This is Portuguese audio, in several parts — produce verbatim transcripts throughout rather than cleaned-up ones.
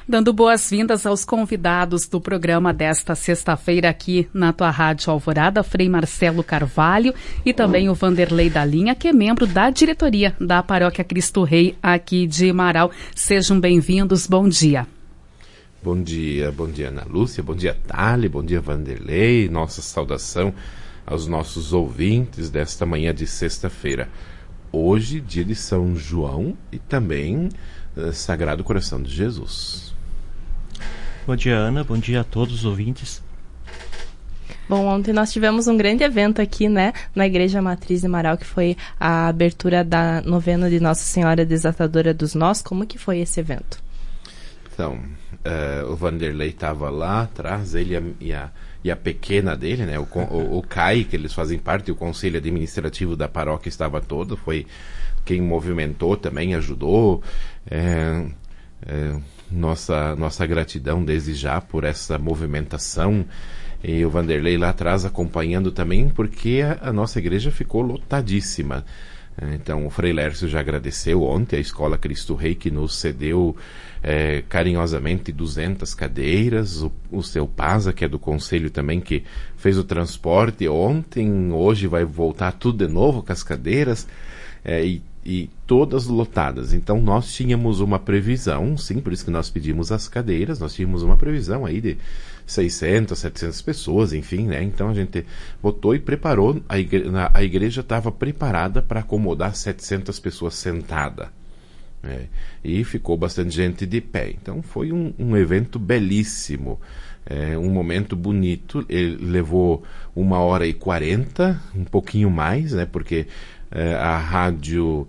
Dando boas-vindas aos convidados do programa desta sexta-feira aqui na tua Rádio Alvorada, Frei Marcelo Carvalho e também o Vanderlei da Linha, que é membro da diretoria da Paróquia Cristo Rei aqui de Marau. Sejam bem-vindos, bom dia. Bom dia, bom dia Ana Lúcia, bom dia Thali, bom dia Vanderlei, nossa saudação aos nossos ouvintes desta manhã de sexta-feira. Hoje, dia de São João e também uh, Sagrado Coração de Jesus. Bom dia, Ana. Bom dia a todos os ouvintes. Bom, ontem nós tivemos um grande evento aqui, né, na Igreja Matriz de Marau, que foi a abertura da novena de Nossa Senhora Desatadora dos Nós. Como que foi esse evento? Então, uh, o Vanderlei estava lá atrás, ele e a, e a, e a pequena dele, né, o, o, o Cai, que eles fazem parte, o Conselho Administrativo da paróquia estava todo, foi quem movimentou também, ajudou. É, é, nossa, nossa gratidão desde já por essa movimentação. E o Vanderlei lá atrás acompanhando também, porque a, a nossa igreja ficou lotadíssima. Então o Frei Lércio já agradeceu ontem a Escola Cristo Rei, que nos cedeu é, carinhosamente duzentas cadeiras, o, o seu Paza, que é do Conselho também, que fez o transporte ontem, hoje vai voltar tudo de novo com as cadeiras, é, e, e todas lotadas. Então nós tínhamos uma previsão, sim, por isso que nós pedimos as cadeiras, nós tínhamos uma previsão aí de seiscentas, setecentas pessoas, enfim, né? Então a gente botou e preparou, a igreja, a igreja estava preparada para acomodar setecentas pessoas sentadas. Né? E ficou bastante gente de pé. Então foi um, um evento belíssimo, é, um momento bonito. Ele levou uma hora e quarenta, um pouquinho mais, né? Porque é, a rádio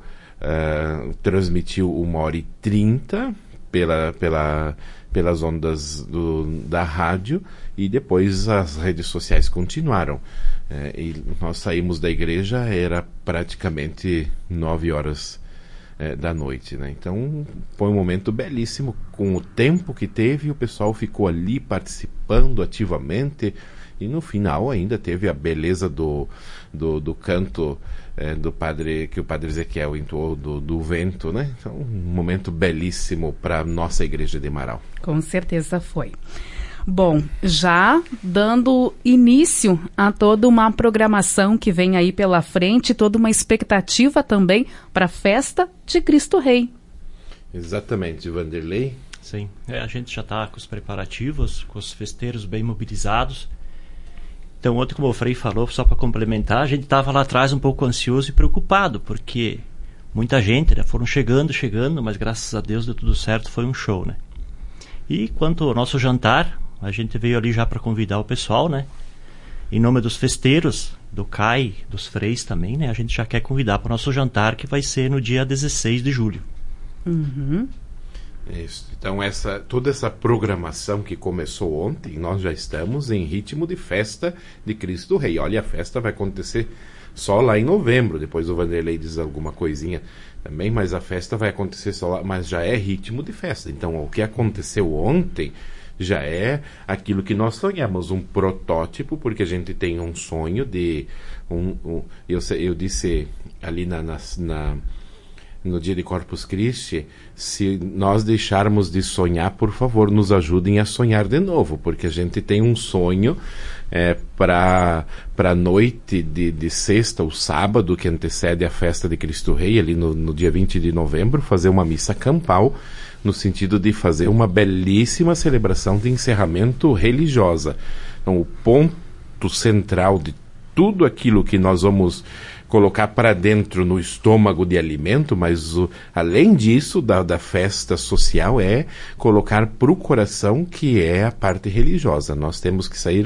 é, transmitiu uma hora e trinta pela... pela pelas ondas do, da rádio, e depois as redes sociais continuaram. É, e nós saímos da igreja, era praticamente nove horas é, da noite, né? Então foi um momento belíssimo, com o tempo que teve, o pessoal ficou ali participando ativamente, e no final ainda teve a beleza do, do, do canto é, do padre, que o padre Ezequiel entoou, do, do vento, né? Então, um momento belíssimo para a nossa igreja de Marau. Com certeza foi. Bom, já dando início a toda uma programação que vem aí pela frente, toda uma expectativa também para a festa de Cristo Rei. Exatamente, Vanderlei. Sim, é, a gente já está com os preparativos, com os festeiros bem mobilizados. Então, ontem, como o Frei falou, só para complementar, a gente estava lá atrás um pouco ansioso e preocupado, porque muita gente, né, foram chegando, chegando, mas graças a Deus deu tudo certo, foi um show, né? E quanto ao nosso jantar, a gente veio ali já para convidar o pessoal, né? Em nome dos festeiros, do C A I, dos freis também, né? A gente já quer convidar para o nosso jantar, que vai ser no dia dezesseis de julho. Uhum. Isso. Então essa, toda essa programação que começou ontem, nós já estamos em ritmo de festa de Cristo Rei. Olha, a festa vai acontecer só lá em novembro, depois o Vanderlei diz alguma coisinha também, mas a festa vai acontecer só lá, mas já é ritmo de festa. Então o que aconteceu ontem já é aquilo que nós sonhamos, um protótipo, porque a gente tem um sonho de um, um, eu, eu disse ali na, na, na no dia de Corpus Christi, se nós deixarmos de sonhar, por favor, nos ajudem a sonhar de novo, porque a gente tem um sonho é, para a noite de, de sexta ou sábado, que antecede a festa de Cristo Rei, ali no, no dia vinte de novembro, fazer uma missa campal, no sentido de fazer uma belíssima celebração de encerramento religiosa. Então, o ponto central de tudo aquilo que nós vamos colocar para dentro no estômago de alimento, mas o, além disso, da, da festa social, é colocar para o coração, que é a parte religiosa. Nós temos que sair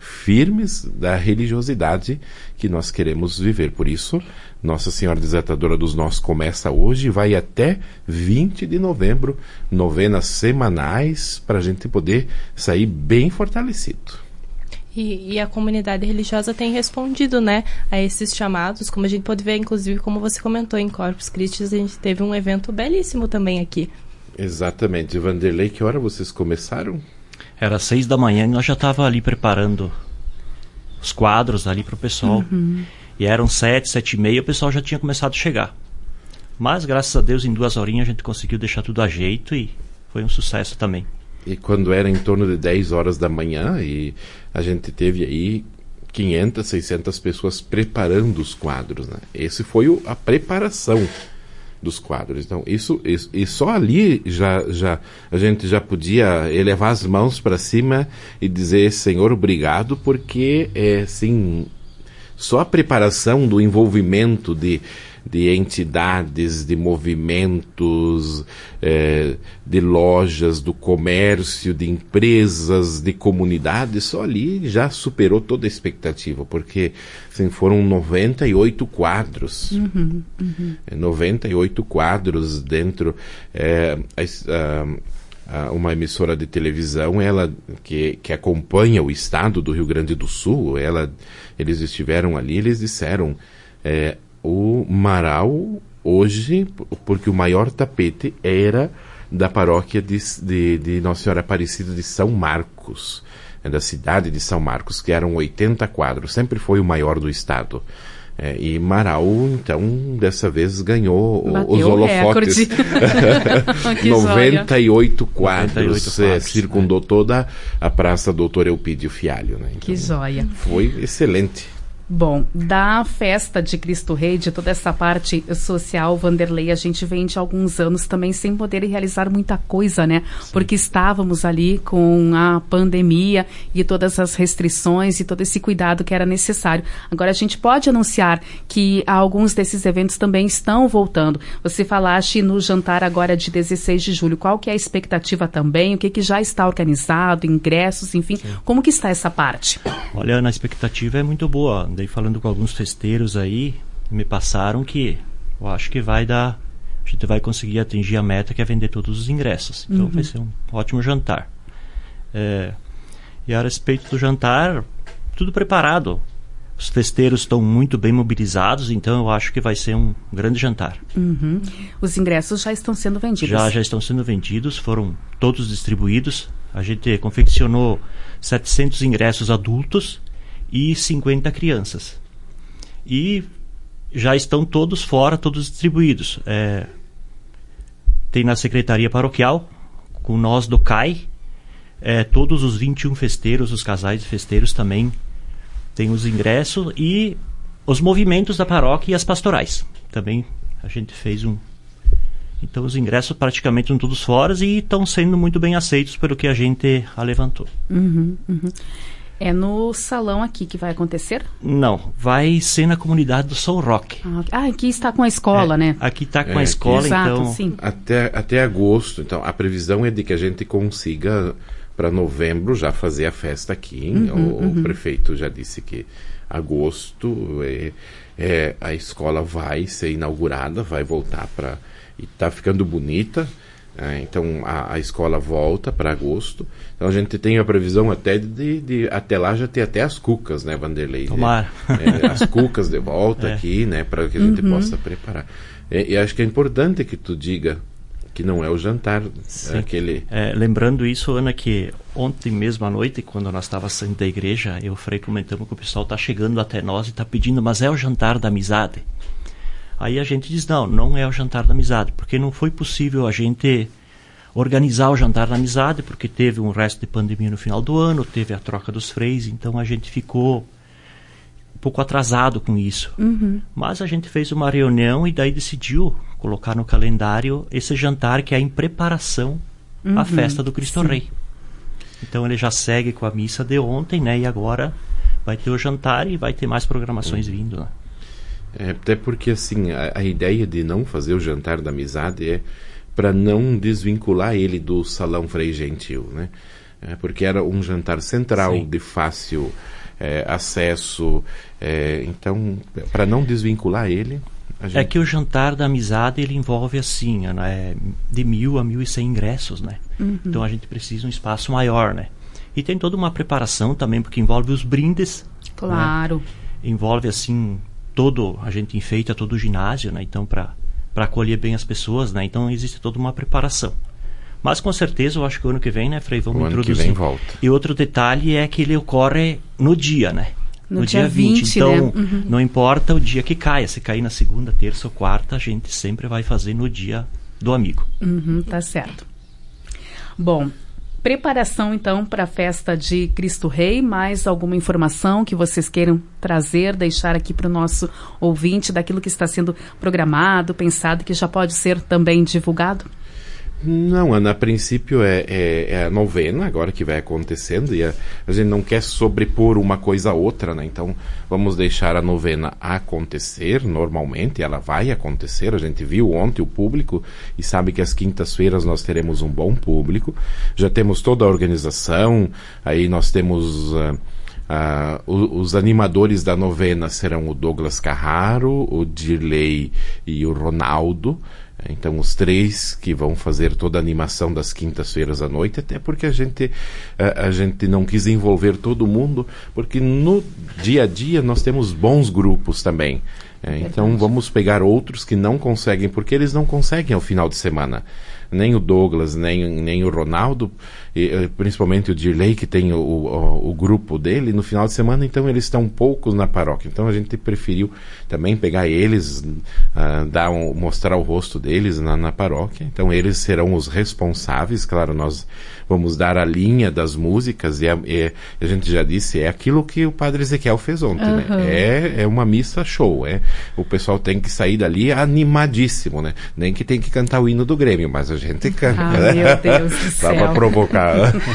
firmes da religiosidade que nós queremos viver. Por isso, Nossa Senhora Desatadora dos Nós começa hoje e vai até vinte de novembro, novenas semanais, para a gente poder sair bem fortalecido. E, e a comunidade religiosa tem respondido, né, a esses chamados, como a gente pode ver, inclusive, como você comentou, em Corpus Christi, a gente teve um evento belíssimo também aqui. Exatamente. Vanderlei, que hora vocês começaram? Era seis da manhã e nós já estávamos ali preparando os quadros ali para o pessoal. Uhum. E eram sete, sete e meia, o pessoal já tinha começado a chegar. Mas, graças a Deus, em duas horinhas a gente conseguiu deixar tudo a jeito e foi um sucesso também. e quando era em torno de dez horas da manhã, e a gente teve aí quinhentas, seiscentas pessoas preparando os quadros, né? Esse foi o, a preparação dos quadros. Então, isso, isso e só ali já, já, a gente já podia elevar as mãos para cima e dizer, Senhor, obrigado, porque, é, assim, só a preparação do envolvimento de, de entidades, de movimentos, é, de lojas, do comércio, de empresas, de comunidades, só ali já superou toda a expectativa, porque assim, foram noventa e oito quadros. Uhum, uhum. noventa e oito quadros dentro... É, a, a, uma emissora de televisão, ela que, que acompanha o estado do Rio Grande do Sul, ela, eles estiveram ali, eles disseram... É, o Marau, hoje, porque o maior tapete era da paróquia de, de, de Nossa Senhora Aparecida de São Marcos, é da cidade de São Marcos, que eram oitenta quadros, sempre foi o maior do estado. É, e Marau, então, dessa vez ganhou Bateu os holofotes. noventa e oito quadros, noventa e oito quadros é, circundou é. toda a Praça Doutor Eupídio Fialho. Né? Então, que joia. Foi excelente. Bom, da festa de Cristo Rei, de toda essa parte social, Vanderlei, a gente vem de alguns anos também sem poder realizar muita coisa, né? Sim. Porque estávamos ali com a pandemia e todas as restrições e todo esse cuidado que era necessário. Agora, a gente pode anunciar que alguns desses eventos também estão voltando. Você falaste no jantar agora de dezesseis de julho. Qual que é a expectativa também? O que, que já está organizado? Ingressos, enfim. Sim. Como que está essa parte? Olha, a expectativa é muito boa. Daí falando com alguns festeiros aí, me passaram que eu acho que vai dar, a gente vai conseguir atingir a meta, que é vender todos os ingressos. Então uhum. vai ser um ótimo jantar. É, e a respeito do jantar, tudo preparado. Os festeiros estão muito bem mobilizados, então eu acho que vai ser um grande jantar. Uhum. Os ingressos já estão sendo vendidos? Já, já estão sendo vendidos, foram todos distribuídos. A gente confeccionou setecentos ingressos adultos e cinquenta crianças. E já estão todos fora, todos distribuídos. É, tem na Secretaria Paroquial, com nós do C A I, é, todos os vinte e um festeiros, os casais de festeiros também têm os ingressos, e os movimentos da paróquia e as pastorais. Também a gente fez um... Então os ingressos praticamente estão todos fora e estão sendo muito bem aceitos pelo que a gente levantou. Uhum, uhum. É no salão aqui que vai acontecer? Não, vai ser na comunidade do São Roque. Ah, aqui está com a escola, é, né? Aqui está com é, a escola, exato, então... Sim. Até, até agosto, então, a previsão é de que a gente consiga, para novembro, já fazer a festa aqui. Uhum, o, uhum. o prefeito já disse que agosto é, é, a escola vai ser inaugurada, vai voltar para... E está ficando bonita. É, então a, a escola volta para agosto. Então a gente tem a previsão até de, de até lá já ter até as cucas, né, Vanderlei? Tomara. É, as cucas de volta é. aqui, né, para que a gente uhum. possa preparar. E, e acho que é importante que tu diga que não é o jantar, é aquele... É, lembrando isso, Ana, que ontem mesmo à noite, quando nós estávamos saindo da igreja, eu e o Frei comentamos que o pessoal está chegando até nós e está pedindo, mas é o jantar da amizade? Aí a gente diz, não, não é o jantar da amizade, porque não foi possível a gente organizar o jantar da amizade, porque teve um resto de pandemia no final do ano, teve a troca dos freis, então a gente ficou um pouco atrasado com isso. Uhum. Mas a gente fez uma reunião e daí decidiu colocar no calendário esse jantar que é em preparação uhum. à festa do Cristo Sim. Rei. Então ele já segue com a missa de ontem, né? E agora vai ter o jantar e vai ter mais programações uhum. vindo, né? É, até porque, assim, a, a ideia de não fazer o jantar da amizade é para não desvincular ele do Salão Frei Gentil, né? É, porque era um jantar central, Sim. de fácil é, acesso, é, então, para não desvincular ele... A gente... É que o jantar da amizade, ele envolve, assim, né, de mil a mil e cem ingressos, né? Uhum. Então a gente precisa de um espaço maior, né? E tem toda uma preparação também, porque envolve os brindes. Claro. Né? Envolve, assim... todo a gente enfeita todo o ginásio, né? Então para para acolher bem as pessoas, né? Então existe toda uma preparação. Mas com certeza eu acho que o ano que vem, né, Frei, vamos o introduzir. Ano que vem volta. E outro detalhe é que ele ocorre no dia, né? No, no dia, dia vinte, vinte, então né? Uhum. Não importa o dia que caia, se cair na segunda, terça ou quarta, a gente sempre vai fazer no dia do amigo. Uhum, tá certo. Bom, preparação, então, para a festa de Cristo Rei. Mais alguma informação que vocês queiram trazer, deixar aqui para o nosso ouvinte daquilo que está sendo programado, pensado, que já pode ser também divulgado? Não, Ana, a princípio é, é, é a novena agora que vai acontecendo e a, a gente não quer sobrepor uma coisa a outra, né? Então vamos deixar a novena acontecer normalmente, ela vai acontecer. A gente viu ontem o público e sabe que às quintas-feiras nós teremos um bom público. Já temos toda a organização, aí nós temos... Uh, Uh, os animadores da novena serão o Douglas Carraro, o Dirley e o Ronaldo. Então os três que vão fazer toda a animação das quintas-feiras à noite, até porque a gente, a, a gente não quis envolver todo mundo, porque no dia a dia nós temos bons grupos também. É, então vamos pegar outros que não conseguem, porque eles não conseguem ao final de semana. Nem o Douglas, nem, nem o Ronaldo, e, principalmente o Dirley, que tem o, o, o grupo dele, no final de semana, então eles estão poucos na paróquia. Então a gente preferiu também pegar eles, uh, dar um, mostrar o rosto deles na, na paróquia. Então eles serão os responsáveis. Claro, nós vamos dar a linha das músicas, e a, e a gente já disse, é aquilo que o Padre Ezequiel fez ontem, uhum. né? É, é uma missa show, é, o pessoal tem que sair dali animadíssimo, né? Nem que tem que cantar o hino do Grêmio, mas a gente canta, ah, né? Meu Deus do céu. Dá pra provocar.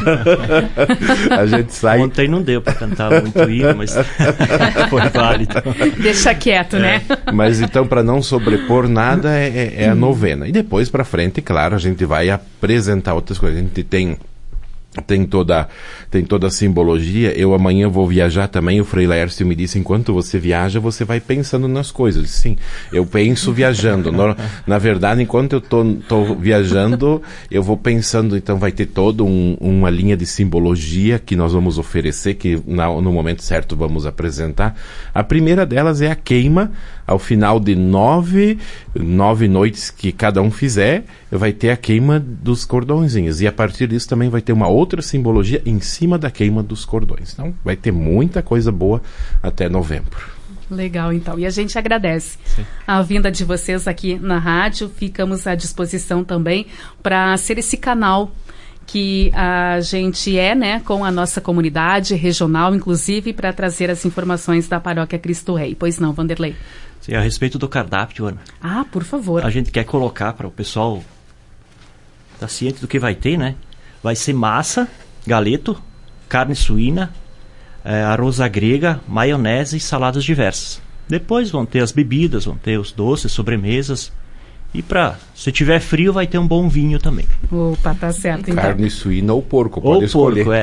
A gente sai... Ontem não deu pra cantar muito hino, mas foi válido. Deixa quieto, é. né? Mas então, para não sobrepor nada, é, é a novena. E depois pra frente, claro, a gente vai apresentar outras coisas. A gente tem Tem toda, tem toda a simbologia. Eu amanhã vou viajar também. O Frei Laércio me disse, enquanto você viaja, você vai pensando nas coisas. Eu disse, sim, eu penso viajando. No, na verdade, enquanto eu tô, tô viajando, eu vou pensando, então vai ter toda um, uma linha de simbologia que nós vamos oferecer, que na, no momento certo vamos apresentar. A primeira delas é a queima. Ao final de nove, nove noites que cada um fizer, vai ter a queima dos cordõezinhos. E a partir disso também vai ter uma outra simbologia em cima da queima dos cordões. Então vai ter muita coisa boa até novembro. Legal, então. E a gente agradece Sim. a vinda de vocês aqui na rádio. Ficamos à disposição também para ser esse canal que a gente é, né, com a nossa comunidade regional, inclusive, para trazer as informações da Paróquia Cristo Rei. Pois não, Vanderlei? Sim, a respeito do cardápio, Ana. Ah, por favor. A gente quer colocar para o pessoal estar ciente do que vai ter, né? Vai ser massa, galeto, carne suína, é, arroz à grega, maionese e saladas diversas. Depois vão ter as bebidas, vão ter os doces, sobremesas. E para, se tiver frio, vai ter um bom vinho também. Opa, tá certo. Então. Carne suína ou porco, pode ou escolher. Porco, é.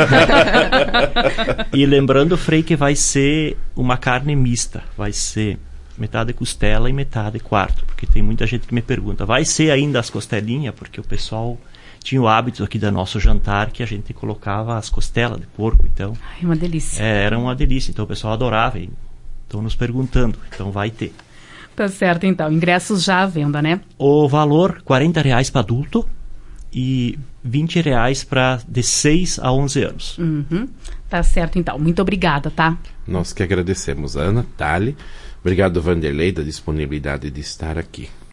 E lembrando, Frei, que vai ser uma carne mista. Vai ser metade costela e metade quarto. Porque tem muita gente que me pergunta, vai ser ainda as costelinhas? Porque o pessoal tinha o hábito aqui do nosso jantar que a gente colocava as costelas de porco. Então, ai, uma delícia. É, era uma delícia. Então o pessoal adorava. Estão nos perguntando. Então vai ter. Tá certo, então. Ingressos já à venda, né? O valor, quarenta reais para adulto e vinte reais para de seis a onze anos. Uhum. Tá certo, então. Muito obrigada, tá? Nós que agradecemos, Ana, Tali. Obrigado, Vanderlei, da disponibilidade de estar aqui.